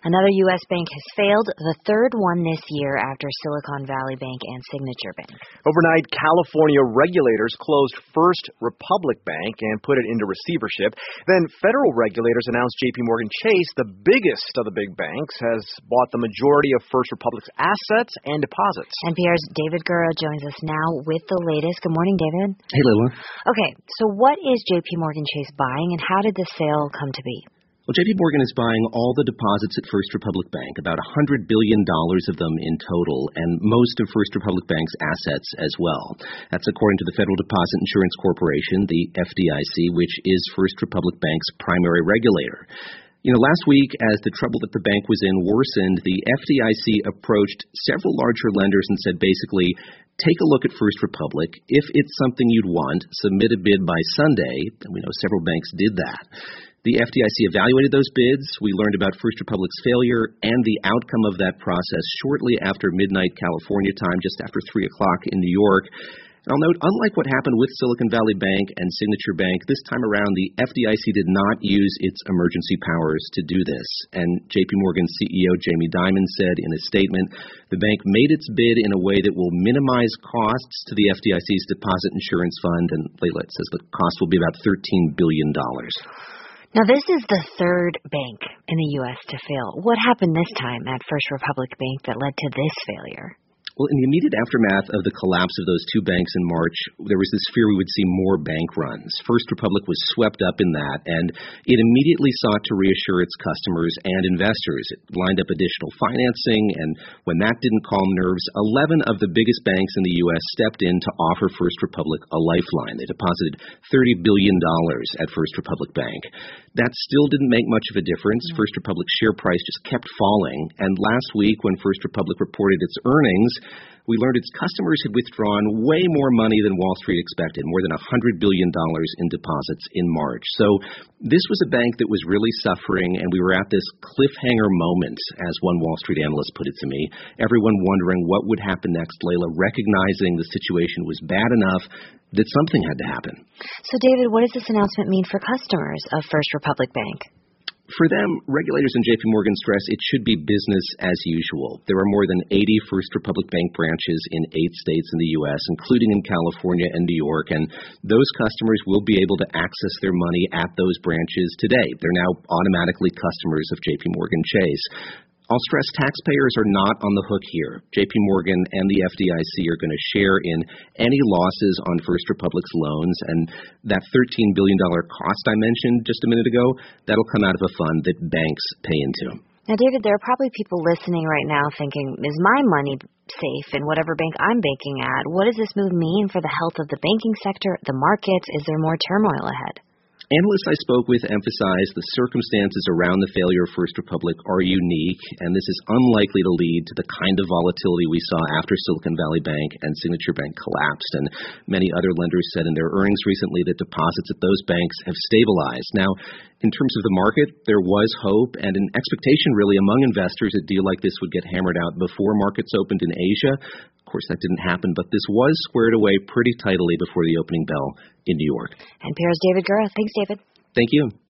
Another U.S. bank has failed, the third one this year after Silicon Valley Bank and Signature Bank. Overnight, California regulators closed First Republic Bank and put it into receivership. Then federal regulators announced JP Morgan Chase, the biggest of the big banks, has bought the majority of First Republic's assets and deposits. NPR's David Gura joins us now with the latest. Good morning, David. Hey, Lila. Okay, so what is JP Morgan Chase buying and how did the sale come to be? Well, JP Morgan is buying all the deposits at First Republic Bank, about $100 billion of them in total, and most of First Republic Bank's assets as well. That's according to the Federal Deposit Insurance Corporation, the FDIC, which is First Republic Bank's primary regulator. Last week, as the trouble that the bank was in worsened, the FDIC approached several larger lenders and said basically, take a look at First Republic. If it's something you'd want, submit a bid by Sunday. And we know several banks did that. The FDIC evaluated those bids. We learned about First Republic's failure and the outcome of that process shortly after midnight California time, just after 3 o'clock in New York. I'll note, unlike what happened with Silicon Valley Bank and Signature Bank, this time around the FDIC did not use its emergency powers to do this. And JP Morgan CEO Jamie Dimon said in a statement, the bank made its bid in a way that will minimize costs to the FDIC's Deposit Insurance Fund. And Layla says the cost will be about $13 billion. Now, this is the third bank in the U.S. to fail. What happened this time at First Republic Bank that led to this failure? Well, in the immediate aftermath of the collapse of those two banks in March, there was this fear we would see more bank runs. First Republic was swept up in that, and it immediately sought to reassure its customers and investors. It lined up additional financing, and when that didn't calm nerves, 11 of the biggest banks in the U.S. stepped in to offer First Republic a lifeline. They deposited $30 billion at First Republic Bank. That still didn't make much of a difference. First Republic's share price just kept falling, and last week when First Republic reported its earnings, we learned its customers had withdrawn way more money than Wall Street expected, more than $100 billion in deposits in March. So this was a bank that was really suffering, and we were at this cliffhanger moment, as one Wall Street analyst put it to me. Everyone wondering what would happen next, Layla, recognizing the situation was bad enough that something had to happen. So, David, what does this announcement mean for customers of First Republic Bank? For them, regulators and JP Morgan stress it should be business as usual. There are more than 80 First Republic Bank branches in 8 states in the U.S., including in California and New York, and those customers will be able to access their money at those branches today. They're now automatically customers of JP Morgan Chase. I'll stress taxpayers are not on the hook here. JP Morgan and the FDIC are going to share in any losses on First Republic's loans, and that $13 billion cost I mentioned just a minute ago, that'll come out of a fund that banks pay into. Now, David, there are probably people listening right now thinking, is my money safe in whatever bank I'm banking at? What does this move mean for the health of the banking sector, the markets? Is there more turmoil ahead? Analysts I spoke with emphasize the circumstances around the failure of First Republic are unique, and this is unlikely to lead to the kind of volatility we saw after Silicon Valley Bank and Signature Bank collapsed. And many other lenders said in their earnings recently that deposits at those banks have stabilized. Now, in terms of the market, there was hope and an expectation really among investors a deal like this would get hammered out before markets opened in Asia. Of course, that didn't happen, but this was squared away pretty tidily before the opening bell in New York. NPR's David Gura. Thanks, David. Thank you.